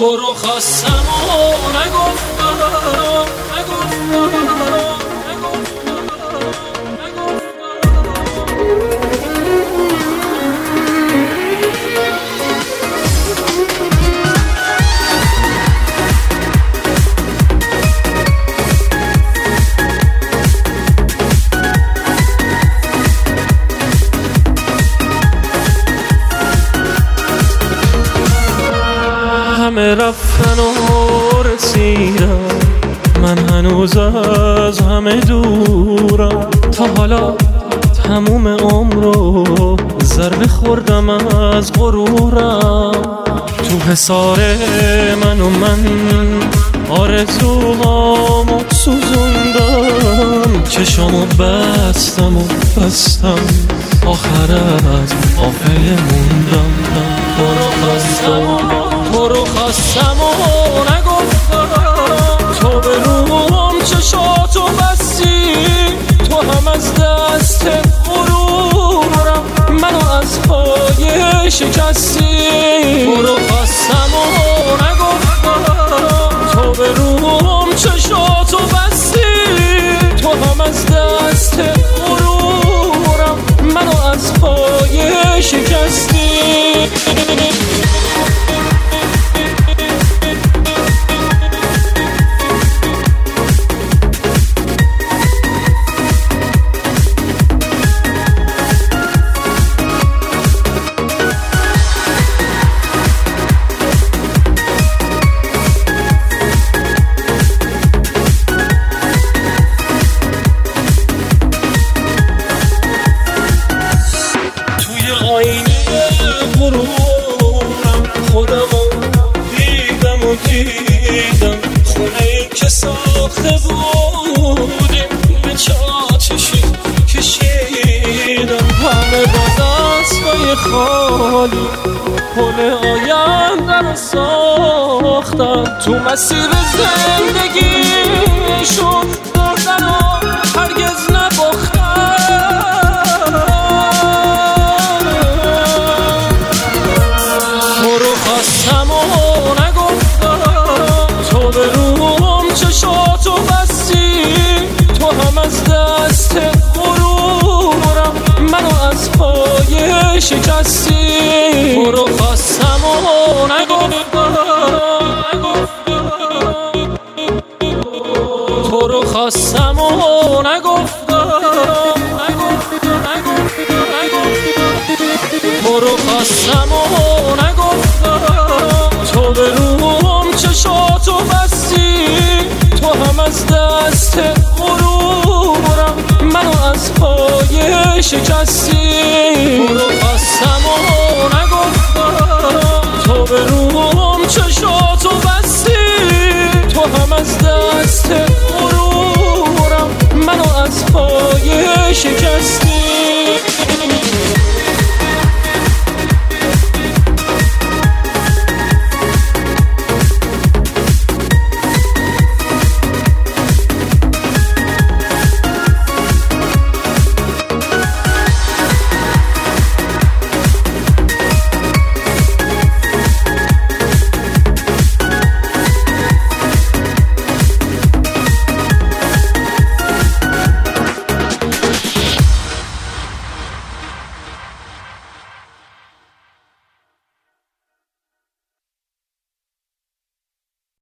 تو رو خواستم و نگفتم همه رفتن و رسیدم، من هنوز از همه دورم. تا حالا تموم عمرو ضربه خوردم از غرورم. تو حصار من آرزوهامو سوزوندم، چشامو بستم آخر از آفه موندم. تو رو خواستم و نگفتم، تو به روم چشاتو بستی، تو هم از دست غرورم منو از پای شکستی. تو رو خواستم و نگفتم، تو به روم چشاتو بستی، تو هم از دست غرورم منو از پای شکستی. خودمو دیدم خونه که ساخته بودیم، به چاتشی کشیدم. همه با دستای خالی پل آینده رو ساختن، تو مسیر زندگیشون بردن و هرگز نباختن. خواستم و نگفتم، تو به روم چشاتو بستی، تو هم از دست غرورم منو از پای شکستی. تو رو خواستم و نگفتم، تو رو خواستم و نگفتم، تو رو خواستم و نگفتم، تو به روم چشاتو بستی، تو هم از دست غرورم منو از پای شکستی. تو رو خواستم و نگفتم، تو به روم چشاتو بستی، تو هم از دست غرورم منو از پای شکستی.